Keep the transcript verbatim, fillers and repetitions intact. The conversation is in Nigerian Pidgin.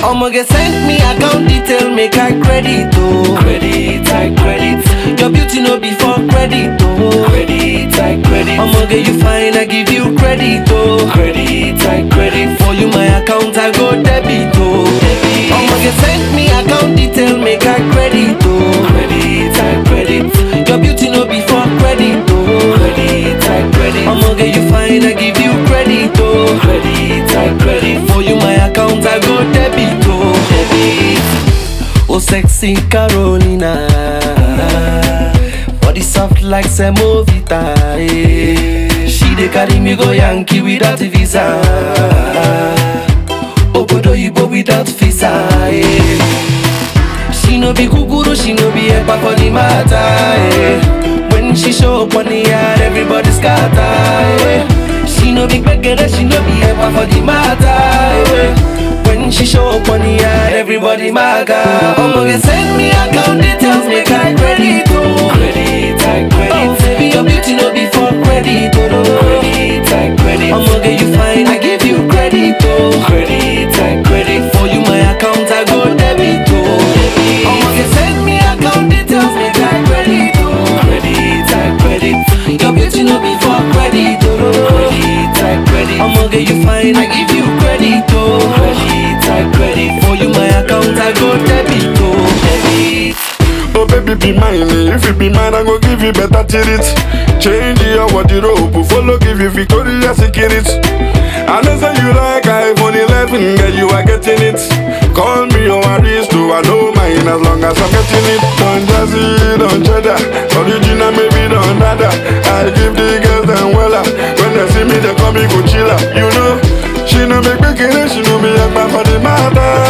I'ma get sent me account detail, make I credit, oh. Credit, I credit. Your beauty no be for credit, oh. Credit, I credit. I'ma get you fine, I give you credit, oh. Credit, I credit. For you my account, I go debit, oh. Debit. I'ma get sent me account detail, make I credit, oh. Credit, I credit. Your beauty no be for credit, oh. Credit, I credit. I'ma get you fine, I give you credit, oh. Credit, I credit. For you my account, I go debit, oh. Debit. Oh sexy Carolina, body soft like semovita, eh. She dey carry me go Yankee without visa, Obodo Ibo without visa, eh. She no be guguru, she no be epa for the matter, eh. When she show up on the yard, everybody scatter, eh. She no be beggar, she no be epa for the matter, eh. When she show up on the yard, everybody maga. I'ma get send me account details, make I credit, oh. Credit, I credit. Oh, baby, your beauty no be for credit, oh. No. Credit, I credit. I'ma get you fine, I give you credit, oh. Credit, I credit. For you my account, I go debit, oh. Debit. I'ma get send me account details, make I credit, oh. Credit, I credit. Your beauty no be for credit, oh. No. Credit, I credit. I'ma get you fine, I give you credit, oh. Credit. Credit for you, my account, I go debit, oh, debit. Oh baby, be mine, if you be mine, I go give you better treat. Change your wardrobe, follow, give you Victoria's Secret. I know say you like iPhone eleven, girl, you are getting it. Call me your aristo, I know mine as long as I'm getting it. Don't jazzy, don't cheddar, original maybe don't nada. I give the girls them wella, when they see me they call me Coachella. You know, she no make me kidding, she know me a man for the matter.